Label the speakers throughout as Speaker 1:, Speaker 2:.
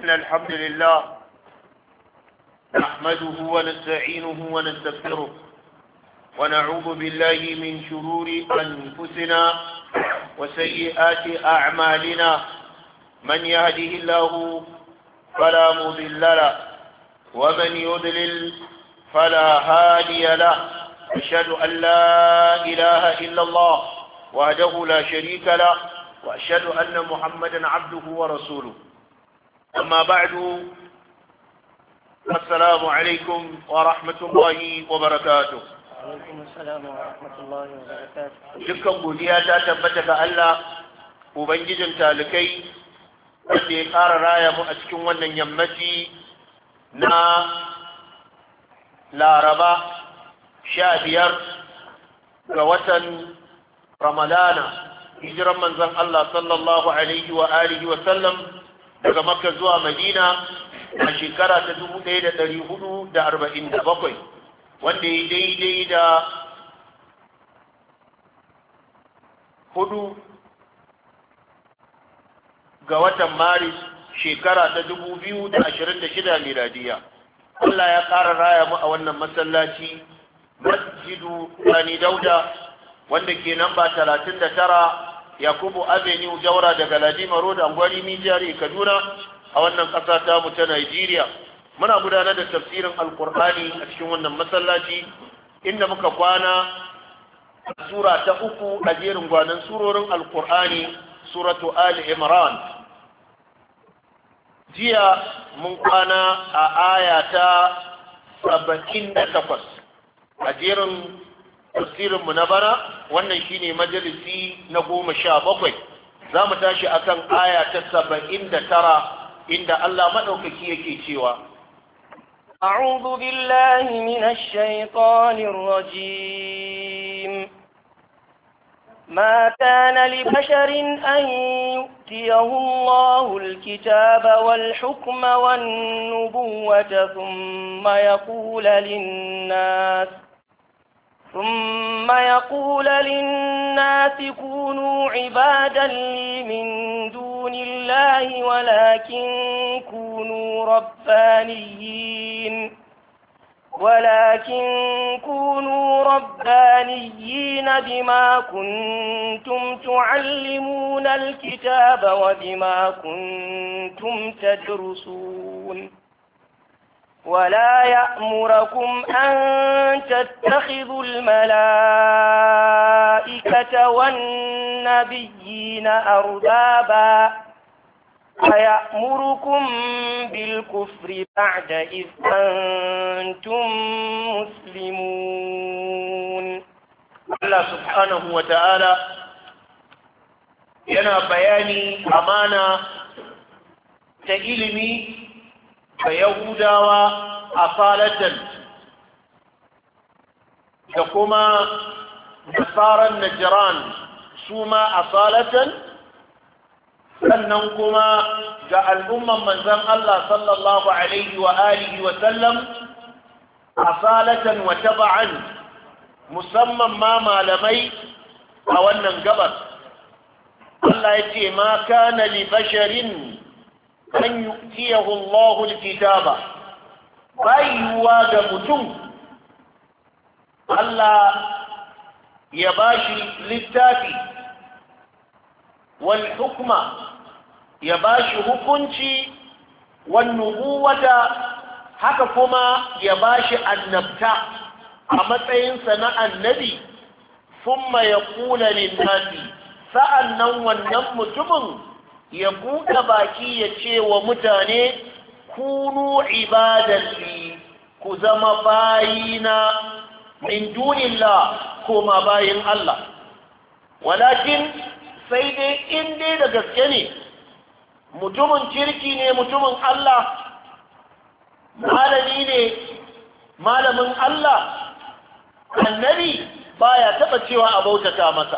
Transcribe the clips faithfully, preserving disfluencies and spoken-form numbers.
Speaker 1: إن الحمد لله نحمده ونستعينه ونستغفره ونعوذ بالله من شرور أنفسنا وسيئات أعمالنا من يهده الله فلا مضل له ومن يضلل فلا هادي له أشهد أن لا إله إلا الله وحده لا شريك له وأشهد أن محمدا عبده ورسوله أما بعد السلام عليكم ورحمة الله وبركاته.
Speaker 2: عليكم السلام ورحمة الله وبركاته.
Speaker 1: dukkan godiya ta tabbata ga Allah ubangijin talikai wanda ya ƙara raya mu a cikin wannan yammaci na Laraba sha biyar ga watan Ramadana hijiran manzon Allah sallallahu alaihi wa alihi wa sallam daga Makka zuwa Madina a shekara ta dubu ɗaya da ɗari hudu da arba'in da bakwai wanda ya daidai da hudu ga watan Maris shekara ta dubu biyu da ashirin da shida miladiya. Allah ya ƙara raya mu a wannan masallaci masjidu Sani Dauda wanda ke namba talatin da tara Yakubu Avenue Jaura daga Ladima Road Angwari Mijari Kaduna a wannan ƙasa ta mu ta Najeriya. Muna gudanar da tafsirin Alƙur'ani a cikin wannan masallaci inda muka kwana sura ta uku a jerin gwanan surorin Alƙur'ani suratu Ali Imran. Jiya mun kwana a aya ta saba'in da takwas a jerin tafsirinmu na bana wannan shine majalisi na goma sha bakwai za mu tashi akan aya ta saba'in da tara inda Allah maɗaukaki yake cewa
Speaker 2: أعوذ بالله من الشيطان الرجيم ما كان لبشر أن يؤتيه الله الكتاب والحكم والنبوة ثم يقول للناس ثم يقول للناس كونوا عبادا لي من دون الله ولكن كونوا ربانيين ولكن كونوا ربانيين بما كنتم تعلمون الكتاب وبما كنتم تدرسون ولا يأمركم أن تتخذوا الملائكة والنبيين أربابا أيأمركم بالكفر بعد إذ أنتم مسلمون.
Speaker 1: الله سبحانه وتعالى ينا بياني أمانة تإلمي فيهودا أصالة كما نصارى النجران سوما أصالة sannan kuma ga al'umman manzon Allah sallallahu alaihi wa alihi wa sallam asalatan wa taba'an musamman ma malamai a wannan gabas Allah ya ce ma kana li basharin an yu'tiyahu Allahu al-kitaba bayuwa ga mutum Allah ya bashi littafi wal hukma ya bashi hukunci wan nubuwata haka kuma ya bashi annabta a matsayinsa na annabi thumma yaqulu lin-nasi sa'annan wannan mutumin ya buɗe baki ya ce wa mutane kunu ibadalli ku zama bayina min dunillah koma bayin Allah walakin sai dai in dai da gaske ne mutumin kirki ne mutumin Allah malami ne malamin Allah annabi baya taba cewa a bautata masa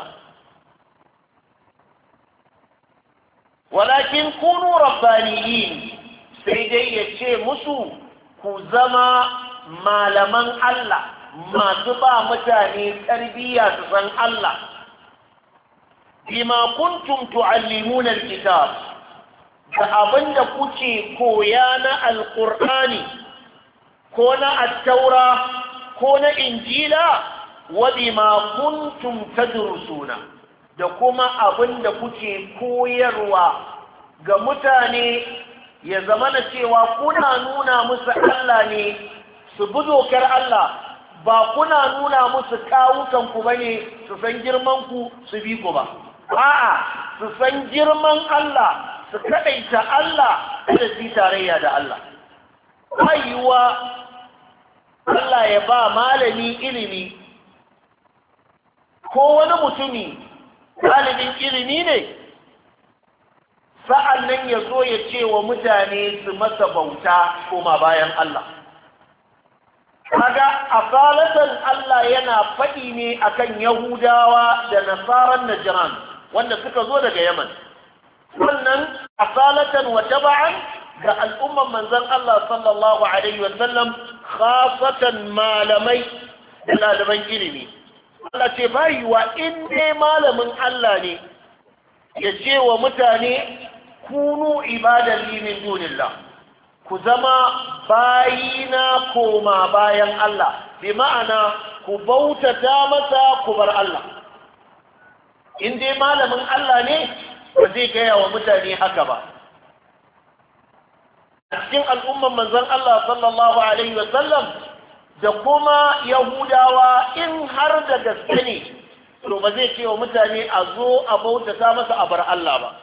Speaker 1: walakin kunu rabbaniyin sai dai ya ce musu ku zama malaman Allah masu ba mutane tarbiyya su san Allah bima kuntum tuallimuna alkitab da abinda kuke koya na alqur'ani ko na at-taura ko na injila wa bima kuntum tadrusuna da kuma abinda kuke koyarwa ga mutane ya zama na cewa kuna nuna musu Allah ne su bi dokar Allah ba kuna nuna musu kawukanku ba ne su san girmanku su bi ku ba a'a su san girman Allah su kaɗaita Allah da su tarayya da Allah haiwa Allah ya ba malami ilimi ko wani mutumi ɗalibin ilimi ne sa'an nan ya zo ya ce wa mutane su masa bauta koma bayan Allah. Kaga asalatan Allah yana faɗi ne akan Yahudawa da Nasaran Najran wanda suka zo daga Yaman. Wannan asalatan wa taba'an ga al'umman manzon Allah sallallahu Alaihi wasallam khasatan malamai da ɗaliban ilimi. Allah ce bayuwa in dai malamin Allah ne ya ce wa mutane kunu ibadan li min dunillah ku zama bayina koma bayan Allah bi ma'ana ku bautata masa ku bar Allah in dai malamin Allah ne ba zai gaya wa mutane haka ba a cikin al'umman manzon Allah sallallahu alaihi wasallam da kuma Yahudawa in har da gaske ne to ba zai ce wa mutane a zo a bautata masa a bar Allah ba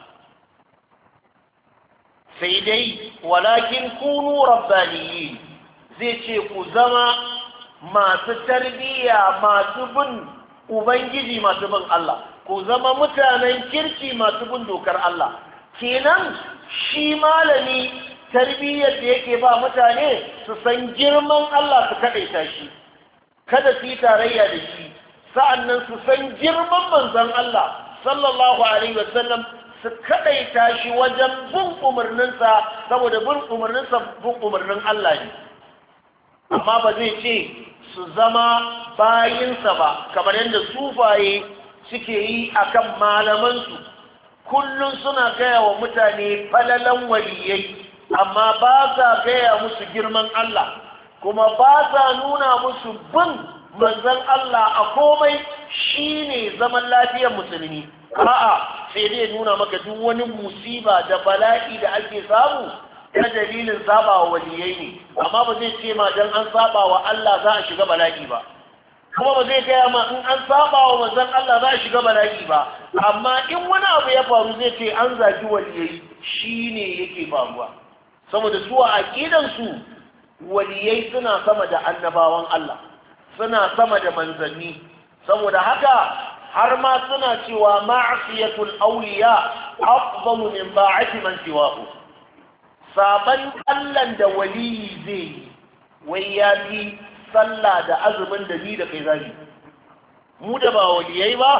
Speaker 1: sai dai walakin kunu rabbaniyin zai ce ku zama masu tarbiyya masu bin ubangiji masu bin Allah ku zama mutanen kirki masu bin dokar Allah kenan shi malami tarbiyyar da yake ba mutane su san girman Allah su kaɗaita shi kada su yi tarayya da shi sa'annan su san girman manzon Allah sallallahu alaihi wasallam su kaɗaita shi wajen bin umarninsa saboda bin umarninsa bin umarnin Allah ne amma ba zai ce su zama bayinsa ba kamar yadda sufaye suke yi akan malamansu kullum suna gaya wa mutane falalan waliyai amma ba sa gaya musu girman Allah kuma ba sa nuna musu bin manzon Allah a komai shine zaman lafiyar musulmi a'a sai dai nuna maka duk wani musiba da bala'i da ake samu ta dalilin saba wa waliyai ne amma ba zai ce ma dan an saba wa Allah za a shiga bala'i ba kuma ba zai gaya ma in an saba wa manzon Allah za a shiga bala'i ba amma in wani abu ya faru zai ce an zagi waliyai shine yake faruwa saboda su a aqidan su waliyai suna sama da annabawan Allah suna sama da manzanni saboda haka har ma suna cewa ma'asiyatul awliya afdalu min ba'ati man siwahu saban Allah da waliyi zai wai ya fi sallah da azumin da ni da kai zai mu da ba waliyai ba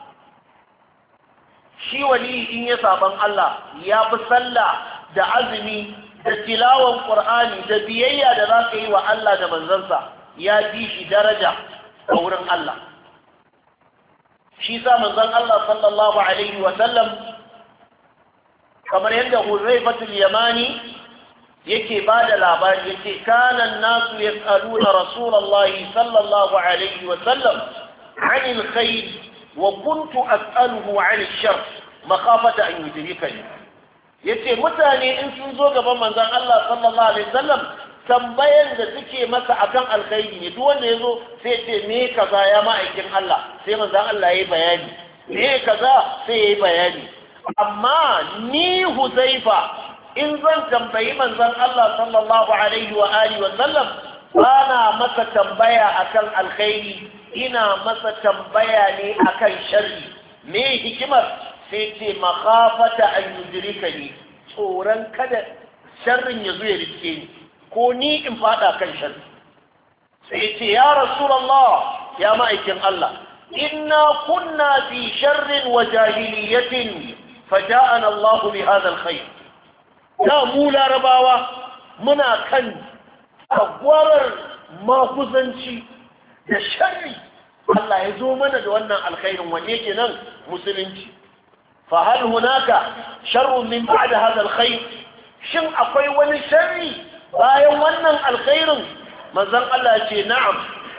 Speaker 1: shi waliyi in ya saban Allah ya fi sallah da azumi da tilawan qur'ani da biyayya da za ka yi wa Allah da manzansa ya fi shi daraja a wurin Allah shi sa manzon Allah sallallahu alaihi wa sallam kamar yadda Huzaifatul Yamani yake bada labari yake kana nasu yasaluna rasulullahi sallallahu alaihi wa sallam anil khair wa kuntu as'aluhu anil shar makhafata an yudrikani yace mutane in sun zo gaban manzon Allah sallallahu alaihi wa sallam tambayan da suke masa akan alkhairi ne duk wanda yazo sai ce me kaza ya ma'aikin Allah sai manzon Allah yayi bayani me kaza sai yayi bayani amma ni Huzaifa in zan tambayi manzon Allah sallallahu alaihi wa alihi wa sallam bana masa tambaya akan alkhairi ina masa tambaya ne akan sharri me hikimar sai ce makhafata an yudrikani tsoron kada sharrin ya zo ya rike ni ko ni in fada kan sharri sai ce ya rasulullah ya ma'aikin Allah inna kunna fi sharrin wa jahiliyatin faja'ana Allah bi hadha alkhair da mu larabawa muna kan agwarar makuzanci da sharri Allah ya zo mana da wannan alkhairin wanne kenan musulunci fa hal hunaka sharrun min ba'da hadha alkhair shin akwai wani sharri bayan wannan alkhairin manzon Allah ya ce na'am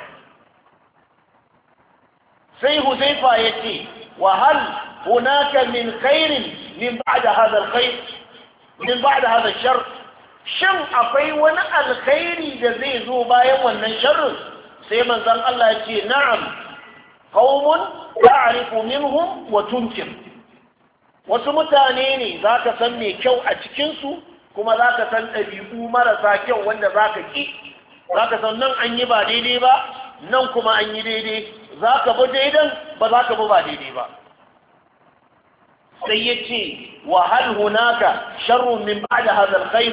Speaker 1: sai Huzaifa ya ce wa hal hunaka min khairin min ba'da hadha alkhair min ba'da hadha shar shin akwai wani alkhairi da zai zo bayan wannan sharrin sai manzon Allah ya ce na'am qaumun ta'rifu minhum wa tunkir wasu mutane ne zaka san me kyau a cikin su kuma zaka san dabi'u marasa kyau wanda zaka ki zaka san nan an yi ba daidai ba nan kuma an yi daidai zaka bi daidan ba zaka bi ba daidai ba sai yace wa hal hunaka sharrun min ba'da hadha alkhair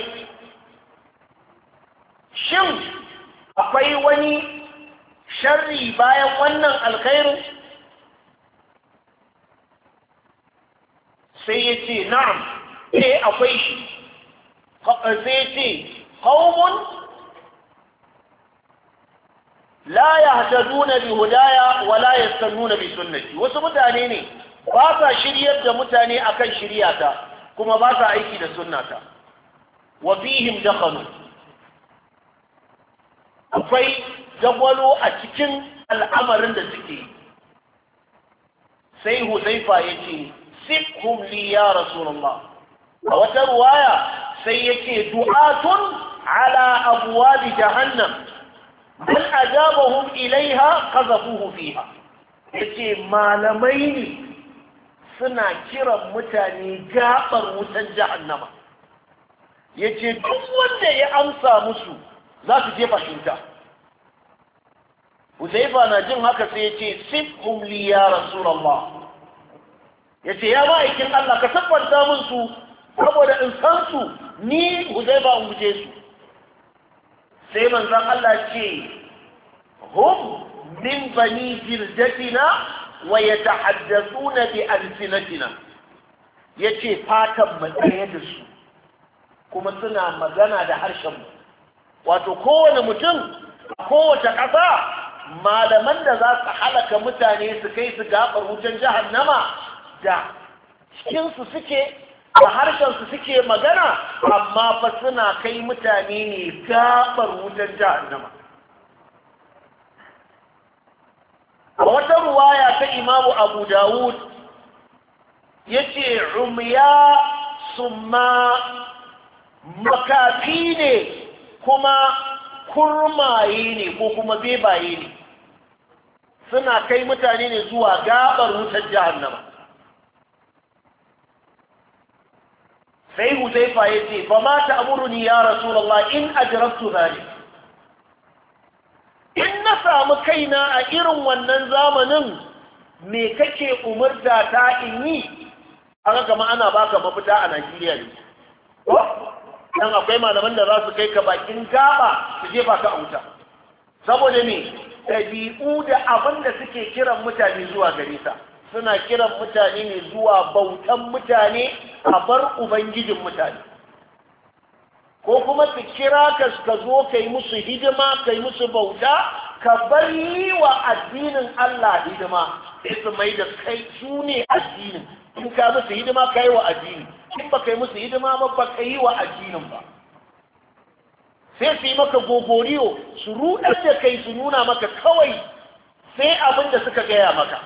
Speaker 1: shin akwai wani sharri bayan wannan alkhairin sai ya ce na'am eh akwai shi sai ya ce qaumun la yahtaduna bi hudaya wa la yastannuna bi sunnati wasu mutane ne ba sa shiryar da mutane akan shiryata kuma ba sa aiki da sunnata wa fihim dakhalu akwai jagwalo a cikin al'amarin da suke sai Huzaifa ya ce sifhum li ya rasulullah a wata ruwaya sai yake du'atun ala abwab jahannam man ajabahum ilaiha qazafuhu fiha yace malamai ne suna kiran mutane gabar wutan jahannama yace duk wanda ya amsa musu za su jefa shi wuta Huzaifa na jin haka sai ya ce sifhum li ya rasulullah ya ce ya ma'aikin Allah ka tabbata min su saboda in san su ni Huzaifa in guje su sai manzon Allah ce hum min bani jirdatina wa yatahaddathuna bi alsinatina yace fatan mu tsaye da su kuma suna magana da harshen mu wato kowane mutum kowace ƙasa malaman da za su halaka mutane su kai su gabar wutan jahannama da cikinsu suke da harshensu suke magana amma fa suna kai mutane ne gabar wutan jahannama a wata ruwaya ta imamu abu dawud ya ce umya summa makafi ne kuma kurmaye ne ko kuma bebaye ne suna kai mutane ne zuwa gabar wutar jahannama sai Huzaifa ya ce ba ma ta amuruni ya rasulullah in ajrabtu zalik in na samu kaina a irin wannan zamanin me kake umurta ta in yi aka kama ana baka mafita a Najeriya ne dan akwai malaman da za su kai ka bakin gaba su jefa ka a wuta saboda me ɗabi'u da abin da suke kiran mutane zuwa gare sa suna kiran mutane ne zuwa bautan mutane a bar ubangijin mutane ko kuma su kira ka ka zo ka yi musu hidima ka yi musu bauta ka bar yi wa addinin Allah hidima sai su mai da kai su ne addinin in ka musu hidima ka yi wa addini in ba ka yi musu hidima ba ba ka yi wa addinin ba sai su yi maka gogoriyo su ruɗar da kai su nuna maka kawai sai abin da suka gaya maka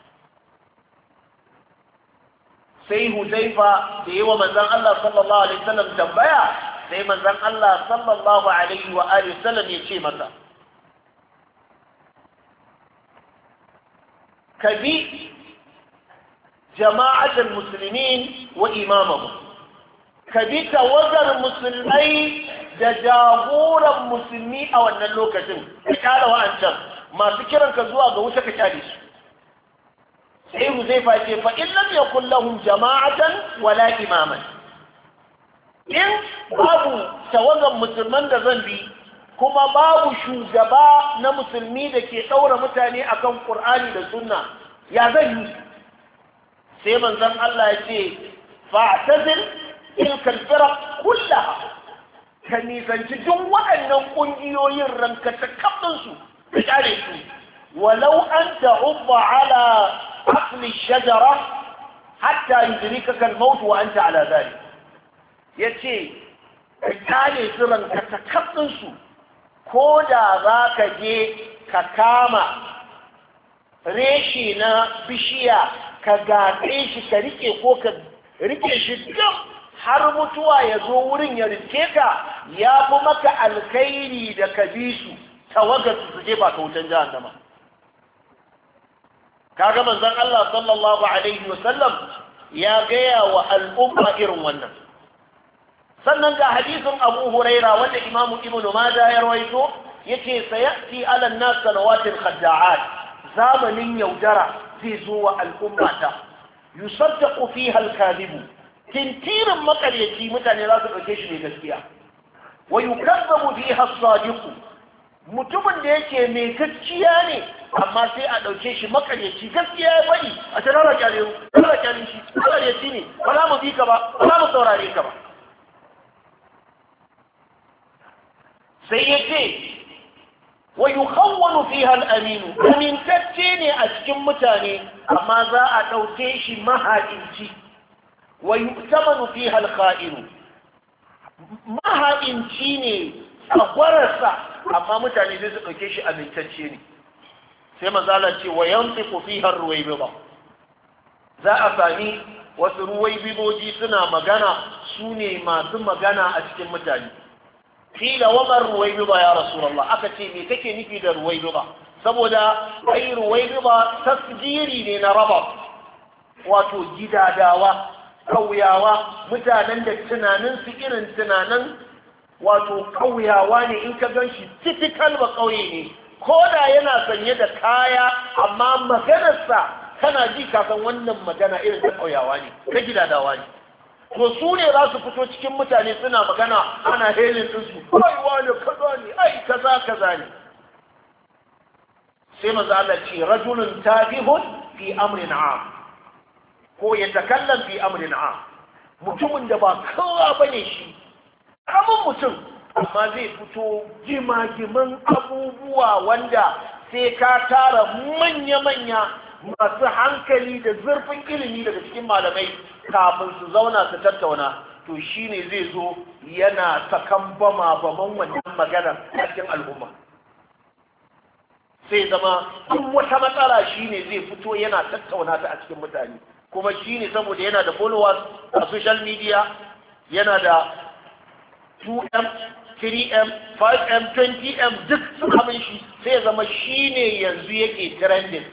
Speaker 1: sai Huzaifa da yi wa manzan Allah sallallahu alaihi wasallam tambaya sai manzan Allah sallallahu alaihi wa alihi wasallam ya ce masa ka bi jama'atul muslimin wa imamahum ka bi tawagar musulmai da jagoran musulmi a wannan lokacin ka kyara wa'ancan masu kiranka zuwa ga wuta ka kyale su sai Huzaifa ce fa in lam yakul lahum jama'atan wala imaman in babu tawagan musulman da zan bi kuma babu shugaba na musulmi da ke daura mutane akan Qur'ani da Sunna ya zan yi sai manzon Allah ya ce fa'tazil tilka al-firaq kullaha ka nisanci duk waɗannan ƙungiyoyin rankata kaɗinsu da ƙare su walau an ta'ubba ala asli shajara hatta yudrikaka al-maut wa anta ala dhalik yace ka kale sirran ka takaddun su ko da zaka je ka kama reshi na bishiya ka gaɗe shi ka rike ko ka rike shi duk har mutuwa ya zo wurin ya rike ka ya fi maka alkhairi da ka bi su tawagar su je ba ka wutan jahannama. kaga manzon Allah sallallahu alaihi wasallam ya gaya wa al'umma irin wannan. sannan ga hadisin Abu Huraira wanda Imam Ibn Majah ya rawaito yace sayati ala an-nas salawatil khadda'at zamanin yaudara zai zo wa al'ummata yusaddaqu fiha al-kadhibu tintirin makaryaci mutane za su dauke shi mai gaskiya wa yukazzabu fiha as-sadiqu mutumin da yake mai gaskiya ne amma sai a ɗauke shi makaryaci gaskiya ya faɗi a ce rara kyale rara kyale shi makaryaci ne ba za mu bi ka ba ba za mu saurare ka ba. sai ya ce wa yukhawwanu fiha al-aminu amintacce ne a cikin mutane amma za a ɗauke shi maha'inci wa yu'tamanu fiha al-kha'inu maha'inci ne a gwararsa amma mutane zai su ɗauke shi amintacce ne. sai mazala ce wa yantiqu fiha ar-ruwaybiba za a sami wasu ruwaybiboji suna magana su ne masu magana a cikin mutane. kila wa man ruwaybiba ya rasulullah aka ce me kake nufi da ruwaybiba saboda ai ruwaybiba tasjiri ne na raba wato gidadawa kauyawa mutanen da tunanin su irin tunanin wato kauyawa ne in ka gan shi typical ba kauye ne ko da yana sanye da kaya amma maganarsa kana ji kasan wannan magana irin ta kauyawa ne ta gidadawa ne. to su ne za su fito cikin mutane suna magana ana helin ɗinsu ai wani kaza ne ai kaza kaza ne. sai maza Allah ce rajulun tabihun fi amrin am ko ya takallam fi amrin am mutumin da ba kowa bane shi karamin mutum amma zai fito jimagiman abubuwa wanda sai ka tara manya-manya masu hankali da zurfin ilimi daga cikin malamai kafin su zauna su tattauna to shine zai zo yana sakan bama baman wannan magana a cikin al'umma. sai zama duk wata matsala shine zai fito yana tattauna ta a cikin mutane kuma shine saboda yana da followers a social media yana da two M, three M, five M, twenty M duk sun abin shi sai zama shi ne yanzu yake trending.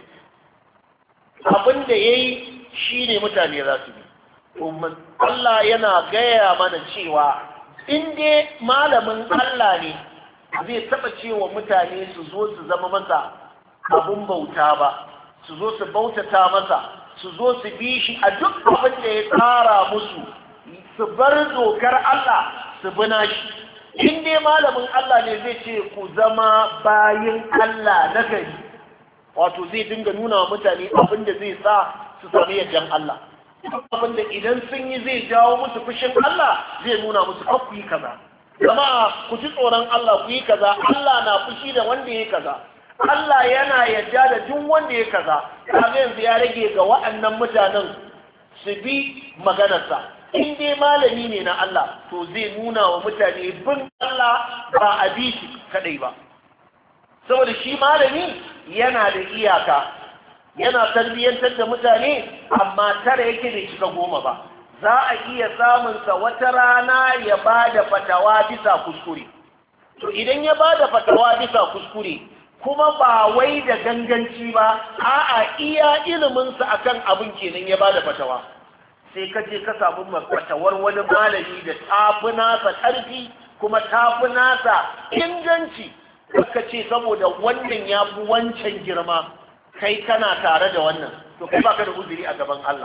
Speaker 1: Abin da ya yi shi ne mutane za su bi. Allah yana gaya mana cewa in dai malamin Allah ne zai taɓa cewa mutane su zo su zama masa abin bauta ba, su zo su bautata masa, su zo su bi shi a duk abin da ya tsara musu, su bar dokar Allah su bina shi. In dai malamin Allah ne zai ce ku zama bayin Allah na gari, wato zai dinga nuna wa mutane abin da zai sa su sami yardan Allah. Abin da idan sun yi zai jawo musu fushin Allah zai nuna musu kan ku yi kaza. Jama'a ku ji tsoron Allah ku yi kaza, Allah na fushi da wanda ya kaza. Allah yana yarda da duk wanda ya kaza. Kaga yanzu ya rage ga wa'annan mutanen su bi maganarsa. In dai malami ne na Allah to zai nuna wa mutane bin Allah ba a bi shi kadai ba. Saboda shi malami yana da iyaka, yana tarbiyyantar da mutane amma tara yake bai cika goma ba. Za a iya samunsa wata rana ya ba da fatawa bisa kuskure. To idan ya ba da fatawa bisa kuskure kuma ba wai da ganganci ba, a'a iya iliminsa akan abin kenan ya ba da fatawa. Sai ka je ka samu fatawar wani malami da tafi nasa ƙarfi kuma tafi nasa inganci, ka ce saboda wannan ya fi wancan girma kai kana tare da wannan, to kai baka da uzuri a gaban Allah.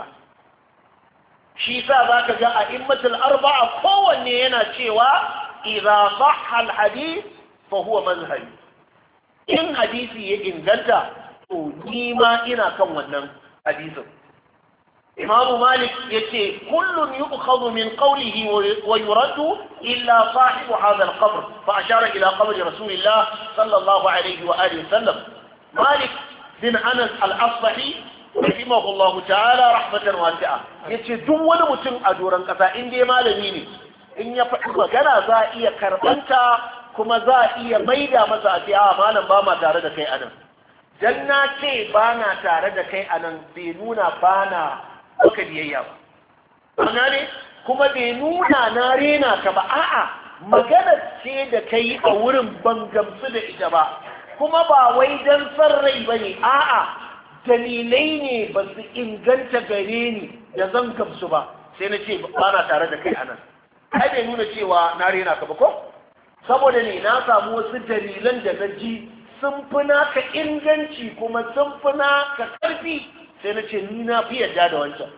Speaker 1: Shi sa za ka ga a immatul arba'a kowanne yana cewa idza sahha al-hadith fa huwa mazhabi. In hadisi ya inganta to ni ma ina kan wannan hadisin. Imam Malik yace kullun yu'khadhu min qawlihi wa yuraddu illa sahibu hadha al-qabr fa ashara ila qabri rasulillah sallallahu alayhi wa alihi wasallam. Malik bin Anas al-Asbahi rahimahullahu ta'ala rahmatan wasi'a yace duk wani mutum a doron kasa in dai malami ne in ya faɗi magana za a iya karbanta kuma za a iya maida masa a ce a malam ba ma tare da kai anan dan na ce ba na tare da kai anan bai nuna ba na baka biyayya ba an ne kuma bai nuna na rena ka ba a'a magana ce da kai a wurin ban gamsu da ita ba kuma ba wai dan san rai bane a'a dalilai ne ba su inganta gare ni da zan gamsu ba sai na ce ba na tare da kai anan ai bai nuna cewa na rena ka ba ko saboda ne na samu wasu dalilan da na ji sun fi naka inganci kuma sun fi naka karfi sai na ce ni na fi yadda da wancan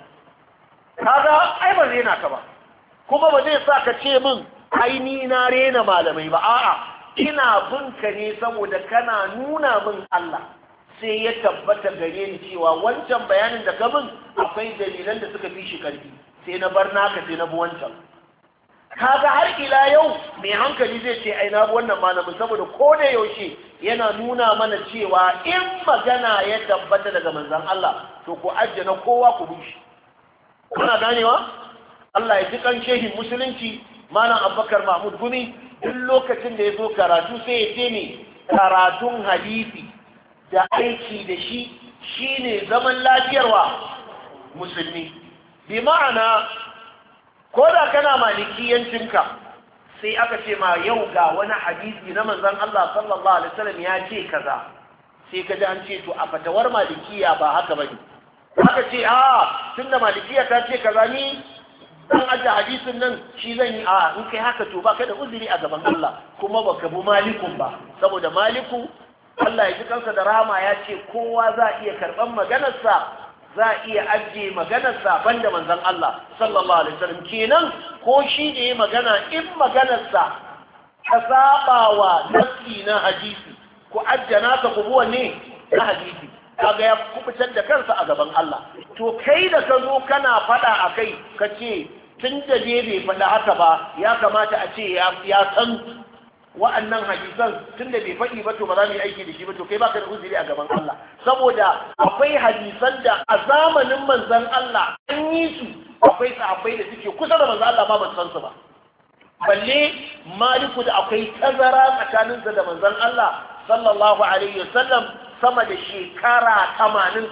Speaker 1: kaga ai ba rena ka ba kuma ba zai sa ka ce min ai ni na rena malamai ba a'a ina bin ka ne saboda kana nuna min Allah sai ya tabbata gare ni cewa wancan bayanin da ka min akwai dalilan da suka fi shi karfi sai na bar naka sai na bi wancan kaga har ila yau mai hankali zai ce ai na bi wannan malamin saboda ko da yaushe yana nuna mana cewa in magana ya tabbata daga manzon Allah to ku ajjana kowa ku bi shi kuna ganewa Allah ya ji kan shehin musulunci malam Abubakar Mahmud Gumi duk lokacin da ya zo karatu sai ya ce ne karatun hadisi da aiki da shi shine zaman lafiyarwa musulmi bi ma'ana ko da kana malikiyancinka sai aka ce ma yau ga wani hadisi na manzon Allah sallallahu alaihi wasallam ya ce kaza sai ka ji an ce to a fatawar malikiya ba haka bane aka ce a tunda malikiya ta ce kaza ni dan aje hadisin nan shi zan yi a in kai haka to baka da uzuri a gaban Allah kuma baka bi malikun ba saboda maliku Allah ya ji kansa da rahama ya ce kowa za iya karban maganarsa za a iya ajiye maganarsa banda manzon Allah sallallahu alaihi wasallam kenan ko shi da ya magana in maganarsa ta saba wa nasi na hadisi ko ajjana ka kubuwa ne na hadisi kaga ya kubutar da kansa a gaban Allah to kai da ka zo kana fada akai kace tun da je bai fada haka ba ya kamata a ce ya san wa'annan hadisan tun da bai faɗi ba to ba za mu yi aiki da shi ba to kai baka da uzuri a gaban Allah saboda akwai hadisan da a zamanin manzon Allah an yi su akwai sahabbai da suke kusa da manzon Allah ba ban san su ba balle maliku da akwai tazara tsakaninsa da manzon Allah sallallahu alaihi wasallam sama da shekara tamanin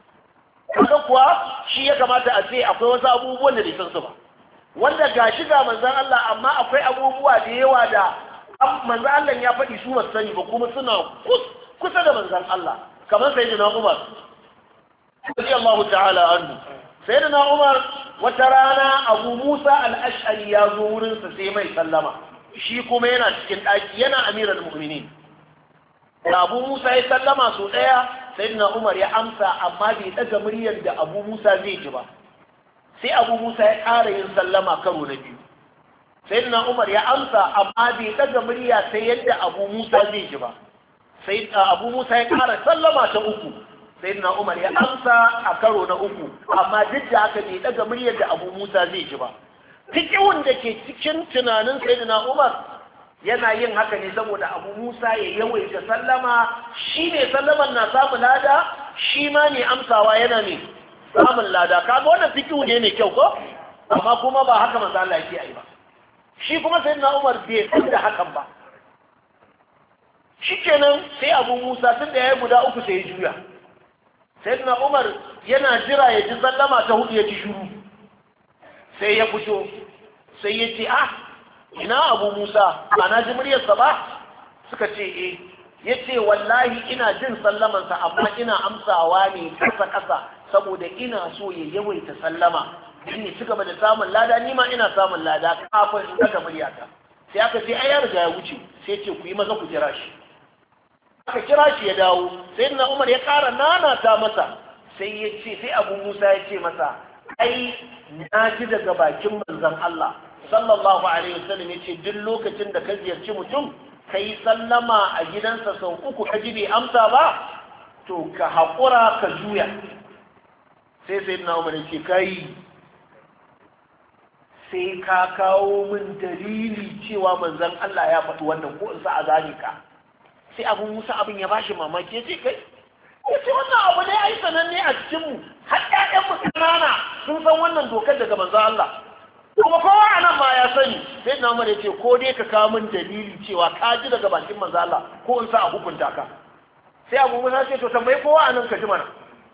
Speaker 1: kaga kuwa shi ya kamata a ce akwai wasu abubuwan da bai san su ba wanda gashi ga manzon Allah amma akwai abubuwa da yawa da manzon Allah ya faɗi su ba sani ba kuma suna kusa da manzon Allah kamar sayyidina Umar radiyallahu ta'ala anhu sayyidina Umar wata rana Abu Musa al-Ash'ari ya zo wurin sa sai mai sallama shi kuma yana cikin daki yana amirul mu'minin da Abu Musa ya sallama so daya sayyidina Umar ya amsa amma bai daga muryar da Abu Musa zai ji ba sai Abu Musa ya ƙara yin sallama karo na biyu sayyidina Umar ya amsa amma bai daga murya sai yadda Abu Musa zai ji ba sai Abu Musa ya ƙara sallama ta uku sayyidina Umar ya amsa a karo na uku amma duk da haka bai daga muryar da Abu Musa zai ji ba fikihun da ke cikin tunanin sayyidina Umar yana yin haka ne saboda Abu Musa ya yawaita sallama shi ne sallaman na samun lada shi ma ne amsawa yana ne samun lada kaga wannan fikihu ne mai kyau ko amma kuma ba haka manzo Allah yake yi ba shi kuma sayyidina Umar bai san da hakan ba shikenan sai Abu Musa tun da yayi guda uku sai ya juya sayyidina Umar yana jira ya ji sallama ta hudu ya ji shiru sai ya fito sai ya ce ah ina Abu Musa ba na ji muryarsa ba suka ce eh yace wallahi ina jin sallamansa amma ina amsawa ne kasa kasa saboda ina so ya yawaita sallama in ci gaba da samun lada ni ma ina samun lada kafin in daga muryata sai aka ce ai ya riga ya wuce sai ce ku yi maza ku jira shi aka kira shi ya dawo sai na Umar ya ƙara nanata masa sai ya ce sai Abu Musa ya ce masa ai na ji daga bakin manzon Allah sallallahu alaihi wasallam ya ce duk lokacin da ka ziyarci mutum kai sallama a gidansa sau uku ka ji bai amsa ba to ka haƙura ka juya sai sai na Umar ya ce kai sai ka kawo min dalili cewa manzon Allah ya faɗi wannan ko in sa a gane ka sai Abu Musa abin ya bashi mamaki ya ce kai yace wannan abu ne ai sananne a cikin mu har ƴaƴan mu kanana sun san wannan dokar daga manzo Allah kuma kowa anan ma ya sani sai na Umar yace ko dai ka kawo min dalili cewa ka ji daga bakin manzo Allah ko in sa a hukunta ka sai Abu Musa ce to tambayi kowa anan ka ji mana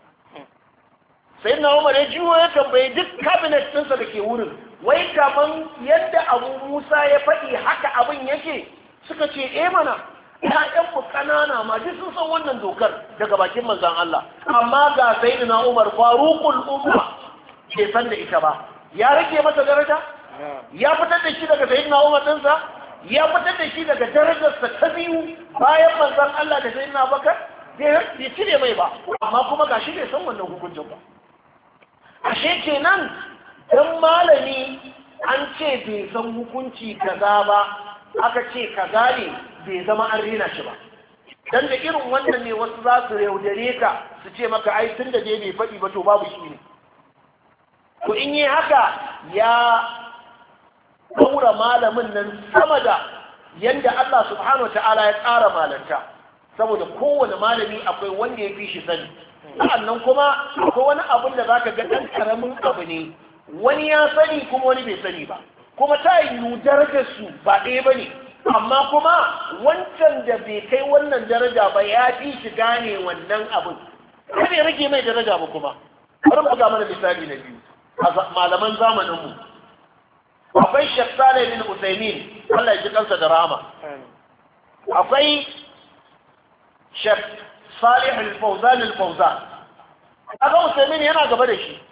Speaker 1: sai na Umar ya jiwo ya tambayi duk cabinet ɗinsa da ke wurin wai kaman yadda Abu Musa ya faɗi haka abin yake suka ce eh mana ƴaƴanmu ƙanana ma duk sun san wannan dokar daga bakin manzon Allah amma ga sayyidina Umar faruqul umma bai san da ita ba ya rage masa daraja ya fitar da shi daga sayyidina Umar ɗinsa ya fitar da shi daga darajarsa ta biyu bayan manzon Allah da sayyidina Abubakar bai cire mai ba amma kuma gashi bai san wannan hukuncin ba ashe kenan dan malami an ce bai san hukunci kaza ba aka ce kaza ne bai zama an rena shi ba dan da irin wannan ne wasu za su yaudare ka su ce maka ai tun da dai bai faɗi ba to babu shi ne ko in yi haka ya daura malamin nan sama da yanda Allah subhanahu ta'ala ya tsara malanta saboda kowane malami akwai wanda ya fi shi sani sa'annan kuma akwai wani abin da zaka ga ɗan karamin abu ne wani ya sani kuma wani bai sani ba kuma ta yiwu darajar su ba ɗaya ba ne amma kuma wancan da bai kai wannan daraja ba ya fi shi gane wannan abin kada ya rage mai daraja ba kuma bari mu ga mana misali na biyu a malaman zamaninmu akwai Sheikh Saleh bin Uthaymeen Allah ya ji kansa da rahama akwai Sheikh Salih al-Fawzan al-Fawzan aka Uthaymeen yana gaba da shi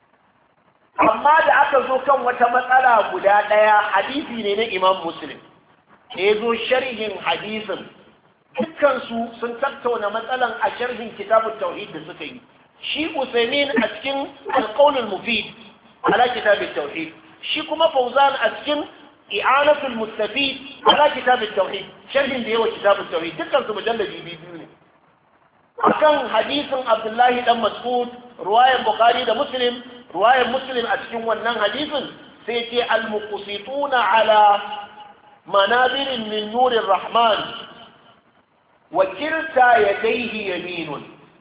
Speaker 1: amma da aka zo kan wata matsala guda ɗaya hadisi ne na Imam Muslim da ya zo sharhin hadisin dukkansu sun tattauna matsalan a sharhin kitabun tauhid da suka yi shi Usaimin a cikin alƙaunin mufid ala kitabun tauhid shi kuma Fauzan a cikin i'anatul mustafid ala kitabun tauhid sharhin da yawa kitabun tauhid dukkansu mujallabi biyu ne akan hadisin Abdullahi dan Mas'ud ruwayan Bukhari da Muslim ruwayan Muslim a cikin wannan hadisin sai ce al-muqsituna ala منابر من نور الرحمن وكلتا يديه يمين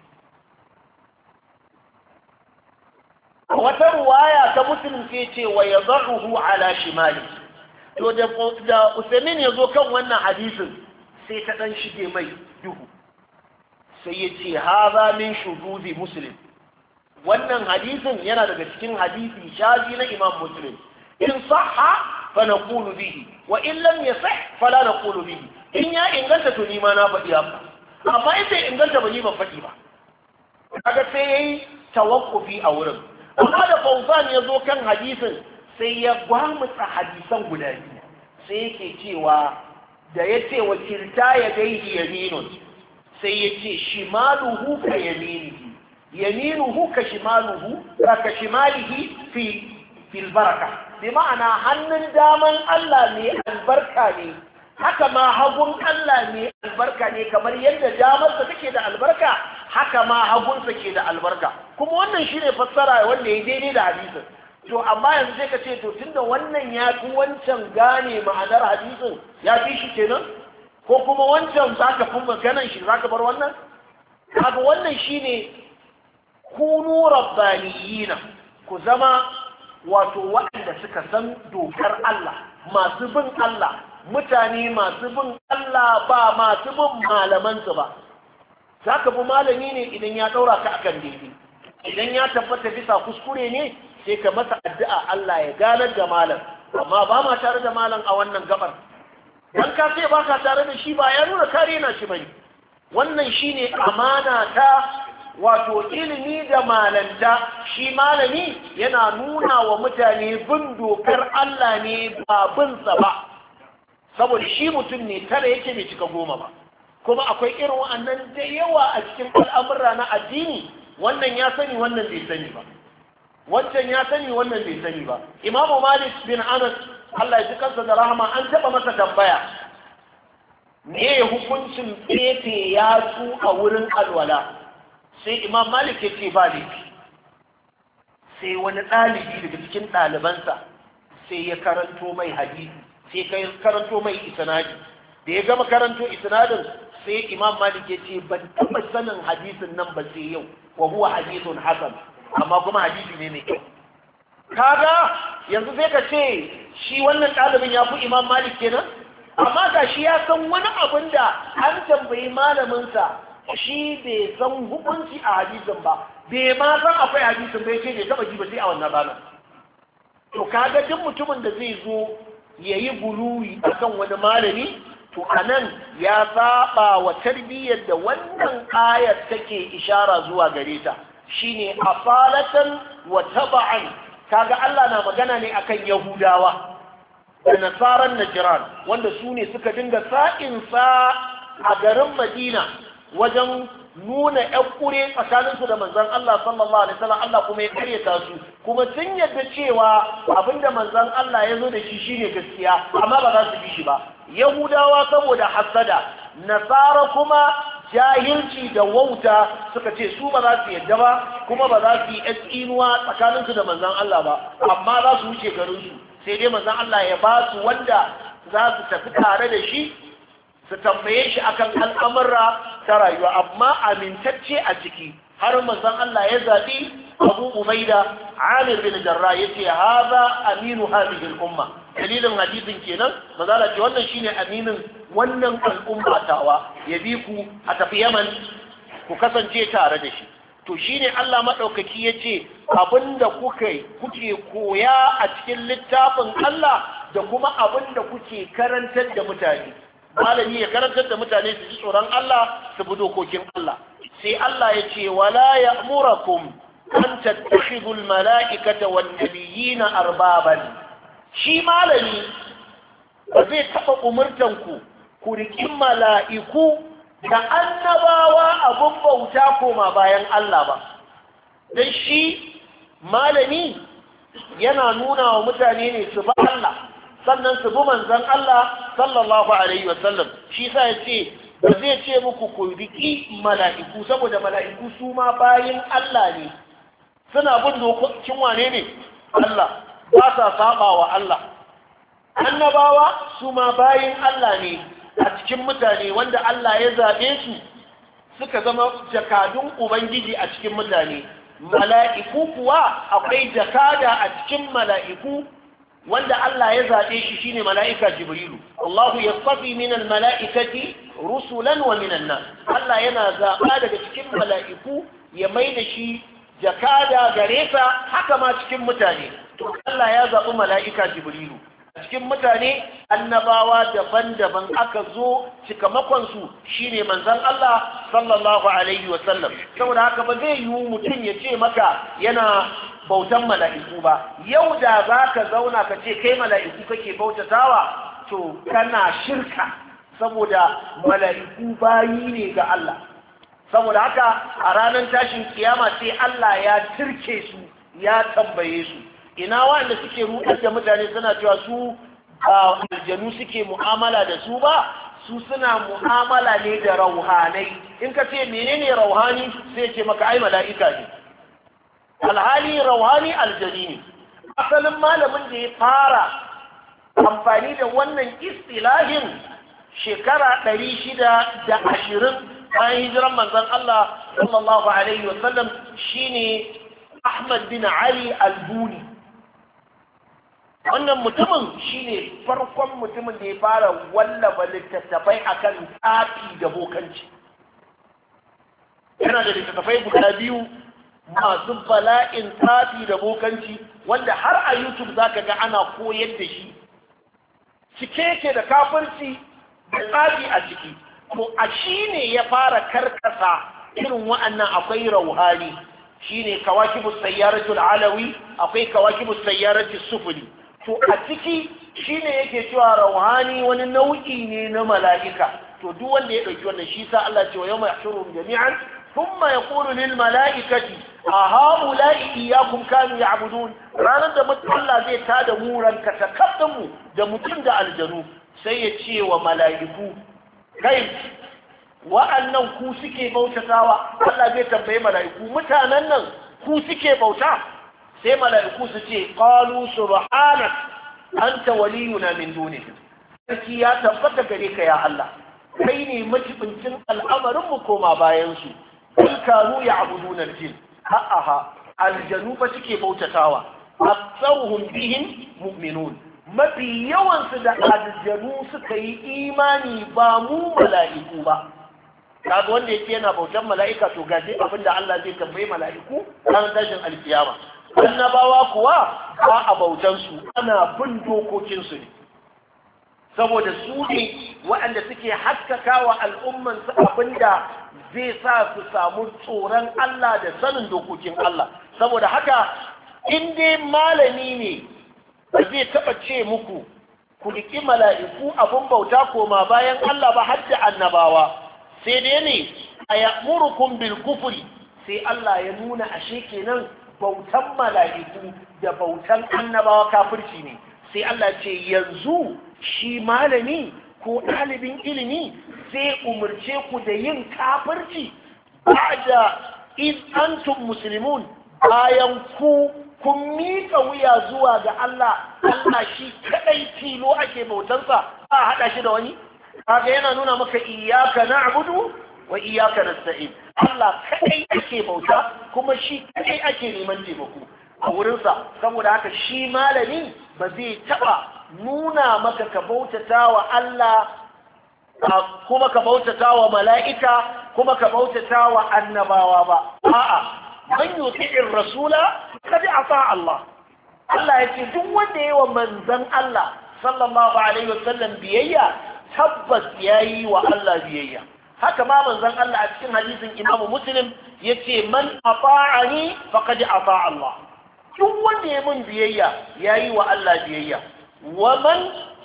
Speaker 1: وترواية كمسلم فيتي ويضعه على شماله to da Usaimin ya zo kan wannan hadisin sai ta dan shige mai duhu sai ya ce haza min shuduzi muslim wannan hadisin yana daga cikin hadisi shazi na Imam Muslim in sahha فنقول به وإن لم يصح فلا نقول به إن يا إنجلت تني ما نفدي أبدا أما إذا إنجلت بني ما فدي با هذا سيء توقفي أورم وهذا فوزان يزو كان حديث سيقوامس حديثا قلالي سيكي تيوا da ya ce wa kilta ya gaihi yaminun sai ya ce shimaluhu ka yaminihi yaminuhu ka shimaluhu ka shimalihi fi fil baraka bi ma'ana hannun daman Allah ne albarka ne haka ma hagun Allah ne albarka ne kamar yadda damarsa take da albarka haka ma hagunsa ke da albarka kuma wannan shine fassara wanda ya daidai da hadisin to amma yanzu sai ka ce to tunda wannan ya fi wancan gane ma'anar hadisin ya fi shi kenan ko kuma wancan zaka fi maganan shi zaka bar wannan kaga wannan shine kunu rabbaniyina ku zama wato waɗanda suka san dokar Allah masu bin Allah mutane masu bin Allah ba masu bin malamansu ba za ka bi malami ne idan ya ɗaura ka akan daidai idan ya tabbata bisa kuskure ne sai ka masa addu'a Allah ya ganar da malam amma ba ma tare da malam a wannan gabar dan ka sai ba ka tare da shi ba ya nuna kare na shi bane wannan shine amana ta wato ilimi da malanta shi malami yana nuna wa mutane bin dokar Allah ne ba binsa ba saboda shi mutum ne tare yake bai cika goma ba kuma akwai irin wa'annan da yawa a cikin al'amura na addini wannan ya sani wannan bai sani ba wancan ya sani wannan bai sani ba imamu malik bin anas Allah ya ji kansa da rahama an taba masa tambaya me hukuncin tsefe yatsu a wurin alwala sai imam malik ya ce ba laifi sai wani ɗalibi daga cikin ɗalibansa sai ya karanto mai hadisi sai ya karanto mai isnadi da ya gama karanto isnadin sai imam malik ya ce ban taɓa sanin hadisin nan ba sai yau wa huwa hadithun hasan amma kuma hadisi ne mai kyau. Kaga yanzu sai ka ce shi wannan ɗalibin ya fi imam malik kenan, amma ga shi ya san wani abin da an tambayi malaminsa shi bai san hukunci a hadisin ba, bai ma san akwai hadisin bai ce bai taɓa ji ba sai a wannan ranar. To kaga duk mutumin da zai zo ya yi guluwi a kan wani malami, to a nan ya saba wa tarbiyyar da wannan ayar take ishara zuwa gare ta, shine asalatan wa taba'an. Kaga Allah na magana ne akan Yahudawa da nasaran Najran wanda su ne suka dinga sa'insa a garin Madina wajen nuna ƴan kure tsakaninsu da manzon Allah sallallahu alaihi wasallam. Allah kuma ya karyata su, kuma sun yadda cewa abinda manzon Allah ya zo da shi shine gaskiya, amma ba za su bi shi ba. Yahudawa saboda hasada, nasara kuma jahilci da wauta suka ce su ba za su yadda ba, kuma ba za su yi tsinuwa tsakaninsu da manzon Allah ba, amma za su wuce garinsu, sai dai manzon Allah ya ba su wanda za su tafi tare da shi su tambaye shi akan al'amurra ta rayuwa, amma amintacce a ciki. Har manzon Allah ya zaɓi Abu Ubaida Amir bin Jarrah yace haza aminu hadhihi al-umma. Dalilin hadisin kenan manzo Allah ce wannan shine aminin wannan al'umma tawa, ya bi ku a tafi Yaman ku kasance tare da shi. To shine Allah madaukaki yace abinda kuke kuke koya a cikin littafin Allah da kuma abinda kuke karantar da mutane. Malami ya karantar da mutane su ji tsoron Allah su bi dokokin Allah. Sai Allah ya ce wala ya'murakum an tattakhidhu al-mala'ikata wan-nabiyina arbaban. Shi malami ba zai taba umurtan ku ku riƙi mala'iku da annabawa abun bauta koma bayan Allah ba. Dan shi malami yana nuna wa mutane ne su bi Allah, sannan su bi manzon Allah sallallahu alaihi wasallam. Shi sa ya ce ba zai ce muku ku riƙi mala'iku, saboda mala'iku su ma bayin Allah ne, suna bin dokokin wane ne? Allah, ba sa saba wa Allah. Annabawa su ma bayin Allah ne a cikin mutane wanda Allah ya zaɓe su suka zama jakadun Ubangiji a cikin mutane. Mala'iku kuwa akwai jakada a cikin mala'iku wanda Allah ya zaɓe shi shine mala'ika Jibrilu. Allahu yastafi minal mala'ikati rusulan wa minan nas. Allah yana zaɓa daga cikin mala'iku ya mai da shi jakada gare sa, haka ma cikin mutane. To Allah ya zaɓi mala'ika Jibrilu. A cikin mutane annabawa daban-daban aka zo cikamakon su shine manzon Allah sallallahu alaihi wa sallam. Saboda haka ba zai yiwu mutum ya ce maka yana bautan mala'iku ba. Yau da za ka zauna ka ce kai mala'iku kake bautatawa, to kana shirka, saboda mala'iku bayi ne ga Allah. Saboda haka a ranar tashin kiyama sai Allah ya turke su, ya tambaye su. Ina wanda suke rudar da mutane suna cewa su ba aljanu suke mu'amala da su ba, su suna mu'amala ne da rauhanai. In ka ce menene rauhani sai ce maka ai mala'ika ne. Alhali rauhani aljani ne. Asalin malamin da ya fara amfani da wannan istilahin shekara ɗari shida da ashirin bayan hijiran manzon Allah sallallahu alaihi wasallam shine Ahmad bin Ali al-Buni. Wannan mutumin shine farkon mutumin da ya fara wallafa littattafai akan tsafi da bokanci. Yana da littattafai guda biyu masu bala'in tsafi da bokanci wanda har a YouTube zaka ga ana koyar da shi. Cike ke da kafirci da tsafi a ciki. To a shi ne ya fara karkasa irin wa'annan. Akwai rauhani shine kawakibus sayyaratul alawi, akwai kawakibus sayyaratul sufuri. To a ciki shine yake cewa rauhani wani nau'i ne na mala'ika. To duk wanda ya dauki wannan shi sa Allah ce wa yawma yahshuruhum jami'an thumma yaqulu lil mala'ikati a ha'ula'i iyyakum kanu ya'budun. Ranar da mutum Allah zai tada mu ranka takaddun mu da mutum da aljanu, sai ya ce wa mala'iku kai wa'annan ku suke bautatawa. Allah zai tambaye mala'iku mutanen nan ku suke bauta? Sai mala'iku su ce qalu subhanak anta waliyuna min dunihim. Sarki ya tabbata gare ka ya Allah, kai ne majibincin al'amarin mu koma bayan su bal kanu ya'buduna al-jin a'a aljanu ba suke bautatawa aktsaruhum bihim mu'minun mafi yawan su da aljanu suka yi imani ba mu mala'iku ba kaga wanda yake yana bautan mala'ika to gaje abinda Allah zai tambaye mala'iku ran tashin alkiyama annabawa kuwa ba a bautan su ana bin dokokin su ne saboda su ne waɗanda suke haskaka wa al'umman su abinda zai sa su samu tsoron Allah da sanin dokokin Allah saboda haka in dai malami ne ba zai taɓa ce muku ku riƙi mala'iku abin bauta koma bayan Allah ba har da annabawa sai dai ne a ya'murukum bil kufri sai Allah ya nuna ashe kenan bautan mala'iku da bautan annabawa kafirci ne sai Allah ce yanzu shi malami ko ɗalibin ilimi zai umarce ku da yin kafirci ba'da in antum muslimun bayan ku kun miƙa wuya zuwa ga Allah Allah shi kadai tilo ake bautansa ba haɗa shi da wani kaga yana nuna maka iyyaka na'budu wa iyyaka nasta'in Allah kadai ake bauta kuma shi kadai ake neman taimako a wurinsa saboda haka shi malami ba zai taɓa nuna maka ka bautata wa Allah kuma ka bautata wa mala'ika kuma ka bautata wa annabawa ba a'a man yuti'ir rasula kad ata Allah Allah yake duk wanda yayi wa manzon Allah sallallahu alaihi wasallam biyayya tabbas yayi wa Allah biyayya haka ma manzon Allah a cikin hadisin Imam Muslim yace man ata'ani faqad ata Allah duk wanda ya mun biyayya yayi wa Allah biyayya wa man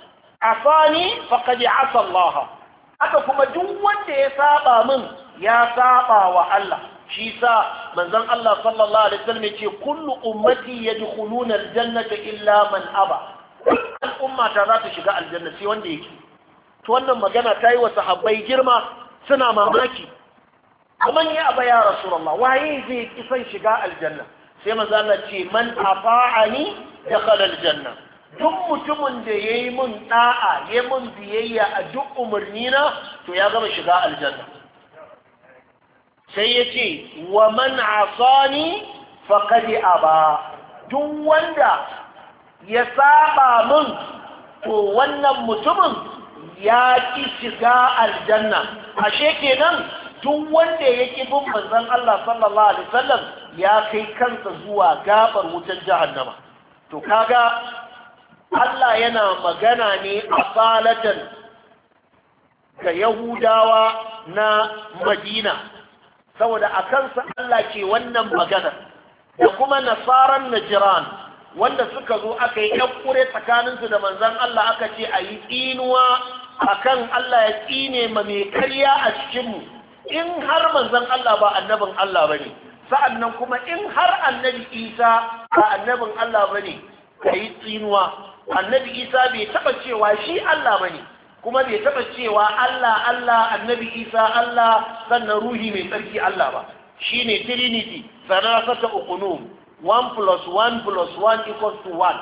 Speaker 1: afani faqad asa Allah haka kuma duk wanda ya saba min ya saba wa Allah shi sa manzon Allah sallallahu alaihi wasallam yace kullu ummati yadkhuluna aljannata illa man aba al'umma ta za ta shiga aljanna sai wanda yake to wannan magana ta yi wa sahabbai girma suna mamaki kaman ya aba ya rasulullah waye zai kisan shiga aljanna sai manzo Allah ce man afa'ani dakhala aljanna duk mutumin da yayi mun da'a yayi mun biyayya a duk umarnina to ya gama shiga aljanna sai yace wa man asani faqad aba duk wanda ya saba mun to wannan mutumin ya ki shiga aljanna ashe kenan duk wanda yake bin manzon Allah sallallahu alaihi wasallam ya kai kansa zuwa gabar wutar jahannama to kaga Allah yana magana ne a salatan ga Yahudawa na Madina saboda a kansa Allah ke wannan magana da kuma nasaran Najran wanda suka zo aka yi kure tsakaninsu da manzon Allah aka ce a yi tsinuwa akan Allah ya tsine ma mai karya a cikinmu in har manzon Allah ba annabin Allah bane sa'annan kuma in har annabi Isa ba annabin Allah bane kai tsinuwa annabi Isa bai taba cewa shi Allah bane kuma bai taba cewa Allah Allah annabi Isa Allah sannan ruhi mai tsarki Allah ba shine trinity sanasata uqunum one plus one plus one equals to one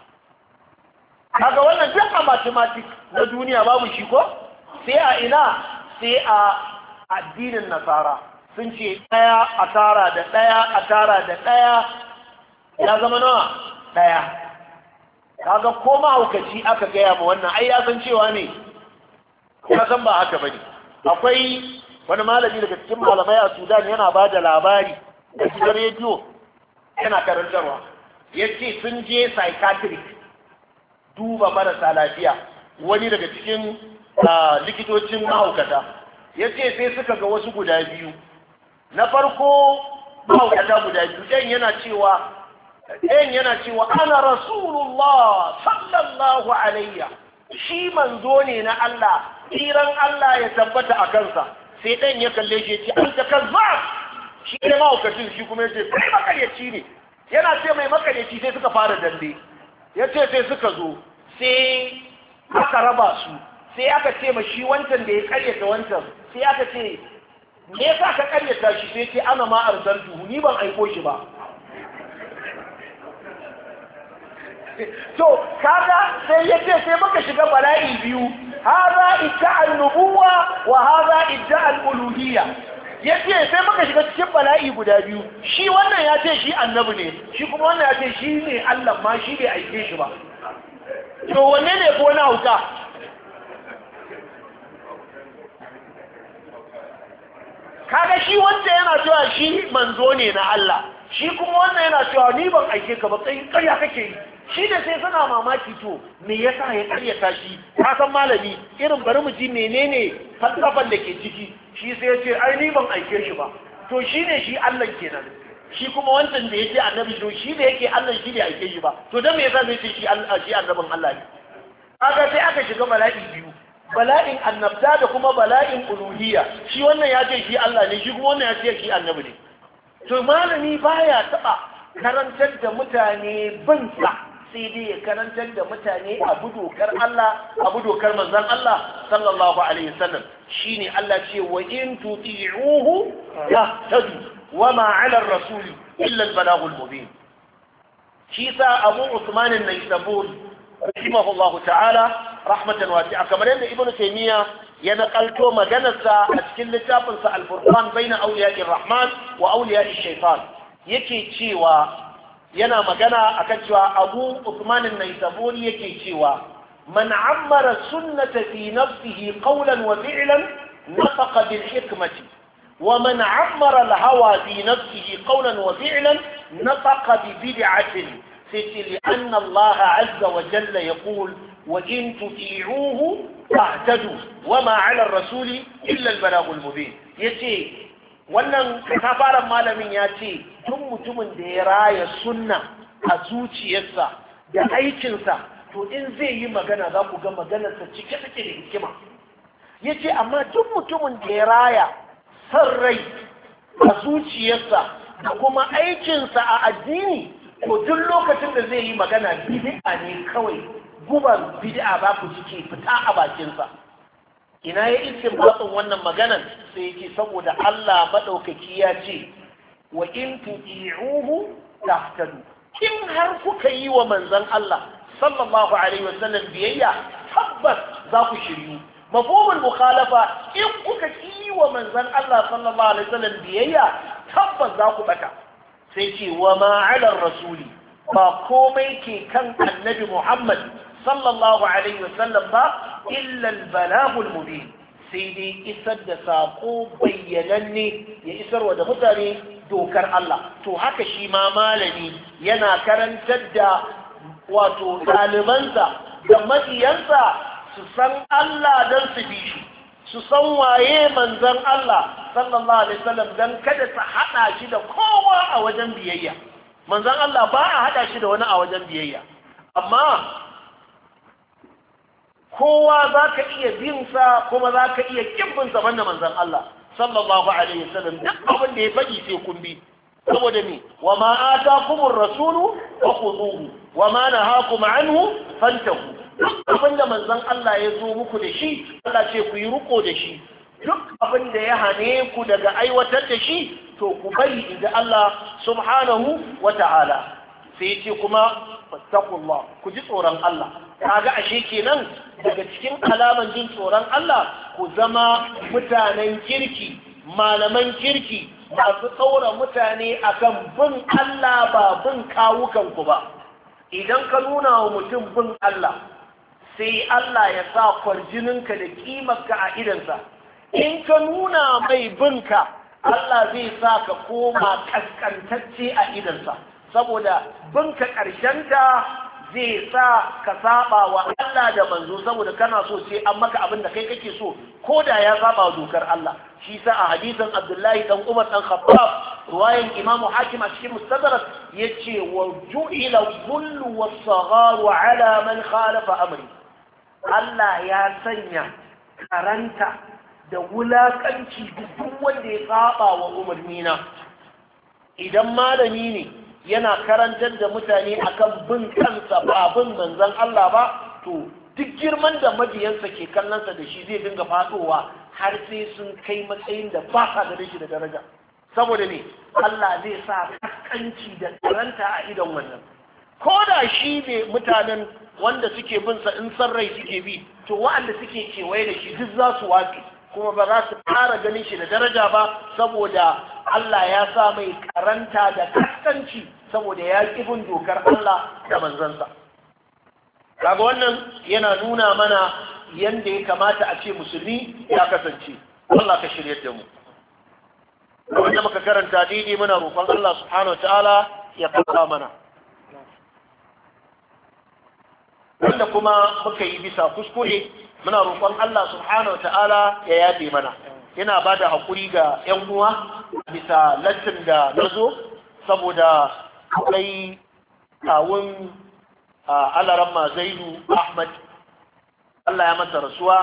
Speaker 1: kaga wannan duk a mathematics na duniya babu shi ko sai a ina sai a addinin nasara sun ce ɗaya a tara da ɗaya a tara da ɗaya ya zama nawa ɗaya kaga ko mahaukaci aka gaya ma wannan ai ya san cewa ne ya san ba haka bane akwai wani malami daga cikin malamai a Sudan yana ba da labari da gidan rediyo yana karantarwa ya ce sun je psychiatric duba marasa lafiya wani daga cikin likitocin mahaukata ya ce sai suka ga wasu guda biyu na farko mahaukata guda biyu ɗayan yana cewa ɗayan yana cewa ana rasulullah sallallahu alayya shi manzo ne na Allah tsiran Allah ya tabbata a kansa sai ɗayan ya kalle shi ya ce an ta kazza shi ne mahaukacin shi kuma ya ce kai makaryaci ne yana ce mai makaryaci sai suka fara dambe ya ce sai suka zo sai aka raba su sai aka ce ma shi wancan da ya karyata wancan sai aka ce me yasa ka karyata shi sai ce ana ma arsaltu ni ban aiko shi ba to kaga sai ya ce sai muka shiga bala'i biyu hada ita annubuwa wa hadha idda al-uluhiyya yace sai muka shiga cikin bala'i guda biyu shi wannan ya ce shi annabi ne shi kuma wannan ya ce shi ne Allah ma shi bai aike shi ba to wanne ne ko na hauka kaga shi wanda yana cewa shi manzo ne na Allah shi kuma wannan yana cewa ni ban aike ka ba kai ƙarya kake yi shi da sai suna mamaki to me yasa ya ƙaryata shi ka san malami irin bari mu ji menene falsafan da ke ciki shi sai ya ce ai ni ban aike shi ba to shi ne shi Allah kenan shi kuma wancan da yake annabi to shi da yake Allah shi bai aike shi ba to dan me yasa zai ce shi Allah shi annabin Allah ne kaga sai aka shiga bala'i biyu bala'in annabta da kuma bala'in uluhiyya shi wannan ya ce shi Allah ne shi kuma wannan ya ce shi annabi ne to malami baya taba karantar da mutane bin sa sai dai ya karantar da mutane abu dokar Allah abu dokar manzon Allah sallallahu alaihi wasallam shine Allah ce wa in tuti'uhu yahtadu wama 'ala ar-rasul illa al-balagh al-mubin shi sa Abu Usman an-Naysaburi rahimahullahu ta'ala rahmatan wasi'a kamar yadda Ibn Taymiyyah ya nakalto maganarsa a cikin littafinsa Al-Furqan baina awliya'ir rahman wa awliya'ish shaytan yake cewa yana magana akan cewa Abu Uthman an-Naysaburi yake cewa man ammara sunnata fi nafsihi qawlan wa fi'lan nafaqa bil hikmati wa man ammara al-hawa fi nafsihi qawlan wa fi'lan nafaqa bi bid'atin لأن الله عز وجل يقول وإن تطيعوه تهتدوا وما على الرسول إلا البلاغ المبين yace wannan kafaran malamin ya ce tun mutumin da ya raya sunna a zuciyarsa da aikinsa to in zai yi magana za ku ga maganarsa cike take da hikima yace amma duk mutumin da ya raya san rai a zuciyarsa da kuma aikinsa a addini ko duk lokacin da zai yi magana bid'a ne kawai guban bid'a ba ku cike fita a bakinsa ina ya iskin batsun wannan maganan sai yake saboda Allah madaukaki ya ce wa in tu'i'uhu tahtadu in har kuka yi wa manzon Allah sallallahu alaihi wasallam biyayya tabbas za ku shiryu mafhumul mukhalafa in kuka yi wa manzon Allah sallallahu alaihi wasallam biyayya tabbas za ku bata sai ce wa ma'alar rasuli ba komai ke kan annabi Muhammad sallallahu alaihi wasallam ba illa al-balagul mubin sai dai isar da sako bayyananne ya isarwa da mutane dokar Allah to haka shi ma malami yana karantar da wato ɗalibansa da mabiyansa su san Allah don su bi shi su san waye manzon Allah sallallahu alaihi wasallam dan kada su hada shi da kowa a wajen biyayya manzon Allah ba a hada shi da wani a wajen biyayya amma kowa zaka iya bin sa kuma zaka iya kibbin sa banda manzon Allah sallallahu alaihi wasallam duk abin da ya faɗi sai kun bi saboda me wa ma atakumur rasulu fakhuduhu wa ma nahakum anhu fantahu duk abin da manzon Allah ya zo muku da shi Allah ce ku yi riko da shi duk abin da ya hane ku daga aiwatar da shi to ku bari inda Allah subhanahu wa ta'ala sai ce kuma fattaqullah ku ji tsoron Allah kaga ashe kenan daga cikin alaman jin tsoron Allah ku zama mutanen kirki malaman kirki masu tsaura mutane akan bin Allah ba bin kawukan ku ba idan ka nuna wa mutum bin Allah sai Allah ya sa kwarjininka da kimarka a idansa in ka nuna mai binka Allah zai sa ka koma kaskantacce a idansa saboda binka ƙarshenta zai sa ka saba wa Allah da manzo saboda kana so sai an maka abin da kai kake so ko da ya saba wa dokar Allah shi sa a hadisin Abdullahi dan Umar dan Khattab ruwayan Imam Hakim a cikin Mustadrak yace wa ju'ila dhullu was-sagharu ala man khalafa amri Allah ya sanya karanta da wulakanci duk wanda ya saba wa umarnina idan malami ne yana karantar da mutane akan bin kansa ba bin manzon Allah ba to duk girman da mabiyansa ke kallonsa da shi zai dinga fadowa har sai sun kai matsayin da ba ka gare shi da daraja saboda ne Allah zai sa kaskanci da karanta a idon wannan ko da shi ne mutanen wanda suke bin sa in san rai suke bi to wa'anda suke kewaye da shi duk za su watsi kuma ba za su ƙara ganin shi da daraja ba saboda Allah ya sa mai karanta da kaskanci saboda ya ƙi bin dokar Allah da manzansa. Kaga wannan yana nuna mana yanda ya kamata a ce musulmi ya kasance. Allah ka shirye da mu. Wanda muka karanta daidai muna roƙon Allah subhanahu ta'ala ya karɓa mana. Wanda kuma muka yi bisa kuskure muna roƙon Allah subhanahu ta'ala ya yafe mana. Ina ba da haƙuri ga 'yan uwa bisa lattin da na zo saboda akwai kawun alaramma Zaidu Ahmad Allah ya masa rasuwa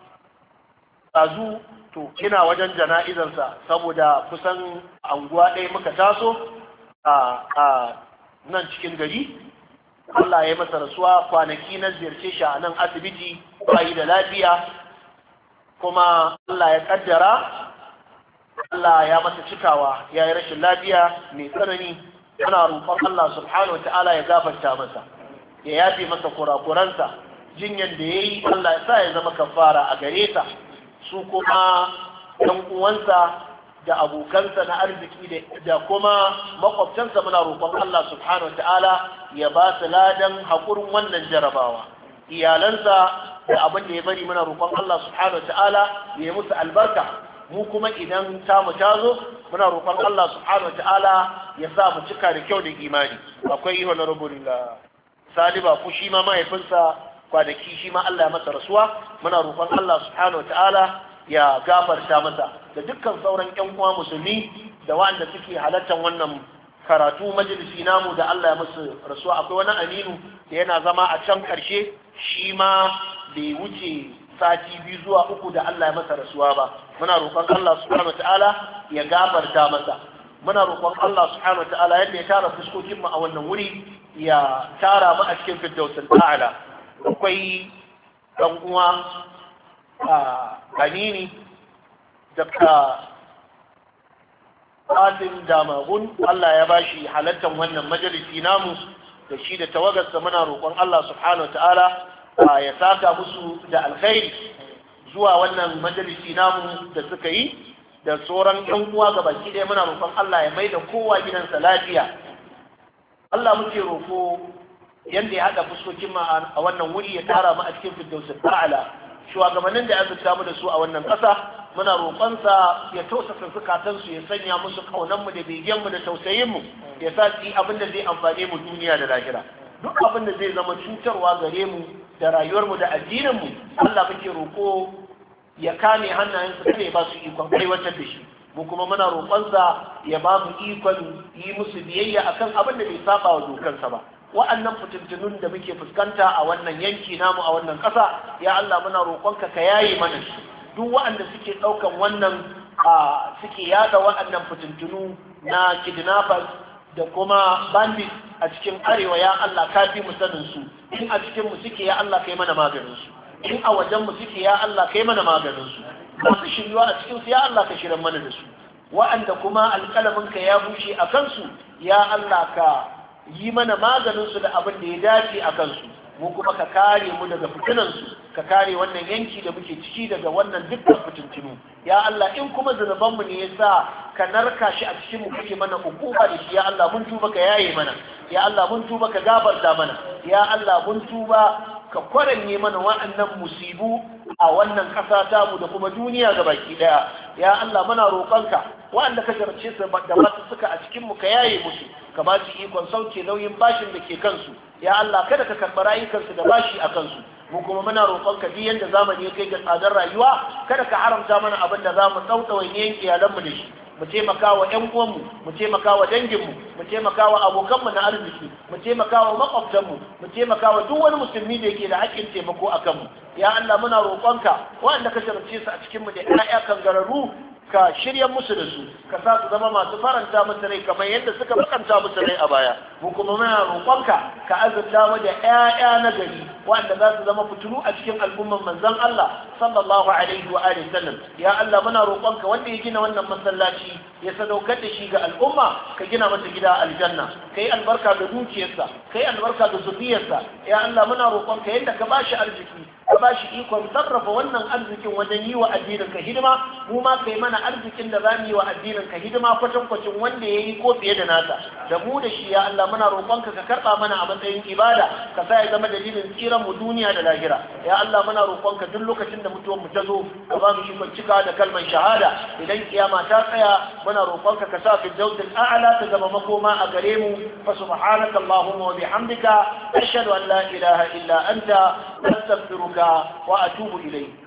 Speaker 1: ɗazu to ina wajen jana'izarsa saboda kusan anguwa ɗaya muka taso a nan cikin gari. Allah ya masa rasuwa kwanaki na ziyarce shi a nan asibiti bayi da lafiya kuma Allah ya kaddara Allah ya masa cikawa ya yi rashin lafiya mai tsanani. Ana roƙon Allah subhanahu wa ta'ala ya gafarta masa ya yafe masa kurakuransa jinyan da ya yi Allah ya sa ya zama kafara a gare sa. Su kuma ɗan uwansa da abokansa na arziki da kuma makwabtansa muna roƙon Allah subhanahu ta'ala ya ba su ladan haƙurin wannan jarabawa. Iyalansa da abin da ya bari muna roƙon Allah subhanahu ta'ala ya yi musu albarka. Mu kuma idan tamu ta zo muna roƙon Allah subhanahu ta'ala ya sa mu cika da kyau da imani. Akwai honorable Saliba ko shi ma mahaifinsa kwanaki shi ma Allah ya masa rasuwa muna roƙon Allah subhanahu ta'ala ya gafarta masa da dukkan sauran ƴan uwa musulmi da waɗanda suke halartar wannan karatu majalisi namu da Allah ya musu rasuwa. Akwai wani aminu da yana zama a can ƙarshe shi ma bai wuce sati biyu zuwa uku da Allah ya masa rasuwa ba. Muna roƙon Allah subhanahu ta'ala ya gafarta masa. Muna roƙon Allah subhanahu ta'ala yadda ya tara fuskokin mu a wannan wuri ya tara mu a cikin firdausul a'la. Akwai ɗan uwa a Amini Dr. Qasim Damagun Allah ya bashi halartar wannan majalisi namu da shi da tawagarsa. Muna roƙon Allah subhanahu ta'ala ya saka musu da alkhairi zuwa wannan majalisi namu da suka yi da sauran ɗan uwa gabaki ɗaya. Muna roƙon Allah ya maida kowa gidansa lafiya. Allah muke roƙo yanda ya haɗa fuskokin mu a wannan wuri ya tara mu a cikin firdausul a'la. Shugabannin da ya azurta mu da su a wannan ƙasa muna roƙonsa ya tausasa zukatansu ya sanya musu ƙaunanmu da begenmu da tausayinmu ya sa su yi abin da zai amfane mu duniya da lahira. Duk abin da zai zama cutarwa gare mu da rayuwarmu da addininmu Allah muke roƙo ya kame hannayensu kada ya ba su ikon aiwatar da shi. Mu kuma muna roƙonsa ya ba mu ikon yi musu biyayya akan abin da bai saba wa dokansa ba. Wa'annan fitintunun da muke fuskanta a wannan yanki namu a wannan ƙasa ya Allah muna roƙonka ka yaye mana shi. Duk wa'anda suke ɗaukan wannan suke yada wa'annan fitintunu na kidnappers da kuma bandits a cikin arewa ya Allah ka fi mu sanin su. In a cikin mu suke ya Allah kai mana maganin su. In a wajen mu suke ya Allah kai mana maganin su. Masu shiryuwa a cikin su ya Allah ka shirin mana da su. Wa'anda kuma alƙalamin ka ya bushe a kansu ya Allah ka yi mana maganinsu da abin da ya dace a kansu. Mu kuma ka kare mu daga fitinansu, ka kare wannan yanki da muke ciki daga wannan dukkan fitintinu. Ya Allah in kuma zunubanmu ne ya sa ka narka shi a cikin mu kake mana hukuma da shi ya Allah mun tuba ka yaye mana. Ya Allah mun tuba ka gafarta mana. Ya Allah mun tuba ka kwaranye mana wa'annan musibu a wannan ƙasa tamu da kuma duniya ga baki daya. Ya Allah muna roƙonka wa'anda ka jarce su da masu suka a cikin mu ka yaye musu, ka ba su ikon sauke nauyin bashin da ke kansu. Ya Allah kada ka karɓi rayukansu da bashi a kansu. Mu kuma muna roƙonka duk yanda zamani ya kai ga tsadar rayuwa kada ka haramta mana abin da za mu ɗauɗawa yanke iyalanmu da shi. Mu taimaka wa ƴan uwanmu, mu taimaka wa danginmu, mu taimaka wa abokanmu na arziki, mu taimaka wa makwabtanmu, mu taimaka wa duk wani musulmi da yake da haƙƙin taimako a kanmu. Ya Allah muna roƙonka waɗanda ka sharce su a cikinmu da ƴaƴa kangararru ka shirya musu da su, ka sa su zama masu faranta musu rai kamar yadda suka bakanta musu rai a baya. Mu kuma muna roƙonka ka azurta mu da ƴaƴa na gari wanda za su zama fitulu a cikin al'umman manzon Allah sallallahu alaihi wa alihi sallam. Ya Allah muna roƙonka wanda ya gina wannan masallaci ya sadaukar da shi ga al'umma ka gina masa gida aljanna, kai albarka ga dukiyarsa, kai albarka ga zuriyarsa. Ya Allah muna roƙonka yadda ka bashi arziki ka ba shi ikon sarrafa wannan arzikin wajen yi wa addinin ka hidima mu ma kai mana arzikin da za mu yi wa addinin ka hidima kwatankwacin wanda ya yi ko fiye da nasa da mu da shi ya Allah muna roƙonka ka karɓa mana a matsayin ibada ka sa ya zama dalilin tsiran mu duniya da lahira ya Allah muna roƙonka duk lokacin da mutuwar mu ta zo ka ba mu ikon cika da kalmar shahada idan kiyama ta tsaya muna roƙonka ka sa fi dawdil a'la ta zama makoma a gare mu fa subhanaka allahumma wa bihamdika ashhadu an la ilaha illa anta astaghfiruka wa atubu ilayk